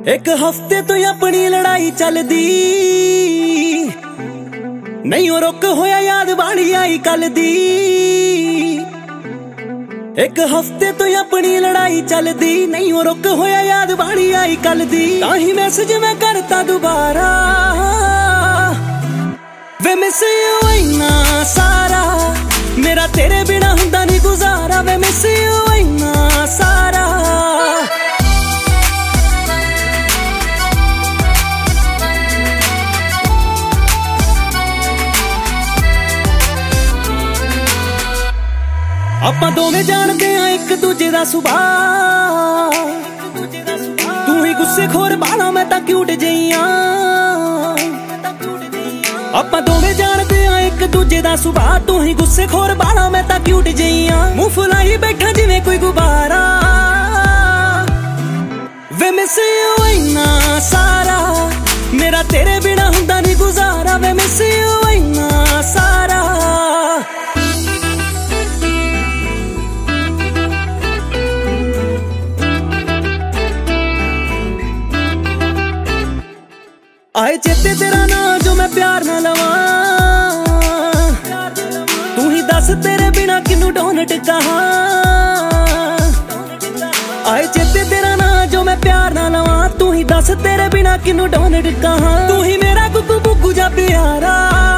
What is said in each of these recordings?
एक हफ्ते तो अपनी लड़ाई चलदी नहीं हो रुक होया याद बाड़ी आई कल दी। एक हफ्ते तो अपनी लड़ाई चलदी नहीं हो रुक होया याद बाड़ी आई कल दी। ताही मैसेज मैं करता दोबारा वे मिस यू इन्ना सारा मेरा तेरे बिना हुंदा नहीं गुजारा वे मिस यू इन्ना सारा। ਆਪਾਂ ਦੋਵੇਂ ਜਾਣਦੇ ਆ ਇੱਕ ਦੂਜੇ ਦਾ ਸੁਭਾਅ ਤੂੰ ਹੀ ਗੁੱਸੇ ਖੋਰ ਬਾਲਾ ਮੈਂ ਤਾਂ ਕਿਊਟ ਜਈਆਂ। ਆਪਾਂ ਦੋਵੇਂ ਜਾਣਦੇ ਆ ਇੱਕ ਦੂਜੇ ਦਾ ਸੁਭਾਅ ਤੂੰ ਹੀ ਗੁੱਸੇ ਖੋਰ ਬਾਲਾ ਮੈਂ ਤਾਂ ਕਿਊਟ ਜਈਆਂ। ਮੂੰਹ ਫੁਲਾਈ ਬੈਠਾ ਜਿਵੇਂ ਕੋਈ ਗੁਬਾਰਾ ਵੇ ਮਿਸ ਯੂ ਇੰਨਾ ਸਾਰਾ ਮੇਰਾ ਤੇਰੇ ਬਿਨਾ ਹੁੰਦਾ ਨਹੀਂ ਗੁਜ਼ਾਰਾ ਵੇ ਮਿਸ ਯੂ ਇੰਨਾ ਸਾਰਾ। आए चेते तेरा ना जो मैं प्यार ना लवां तू ही दस तेरे बिना किनू डोनट कहा। आए चेते तेरा ना जो मैं प्यार ना लवां तू ही दस तेरे बिना किनू डोनट कहा। तू ही मेरा गुगू गुगू जा प्यारा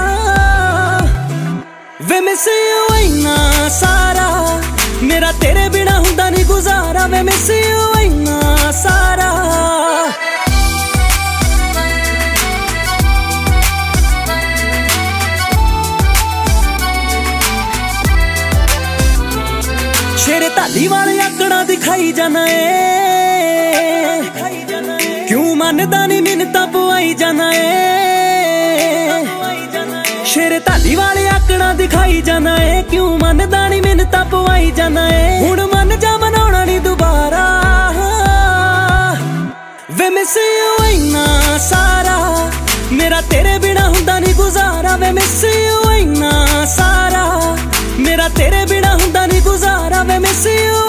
वे मिस यू इन्ना सारा मेरा तेरे बिना हुंदा नहीं गुजारा वे मिस यू इन्ना सारा। शेरे ताली वाले आकड़ा दिखाई जाना है क्यों मानदा नहीं मिन्नतां पवाई जाना है। शेरे ताली वाले आकड़ा दिखाई जाना है क्यों मानदा नहीं मिन्नतां पवाई जाना है। हुण मन जा मनाउणा नहीं दोबारा वे मिस यू इन्ना सारा मेरा तेरे बिना हुंदा नहीं गुजारा वे मिस यू इन्ना सारा मेरा तेरे बिना हुंदा नहीं गुजारा वे मिस यू।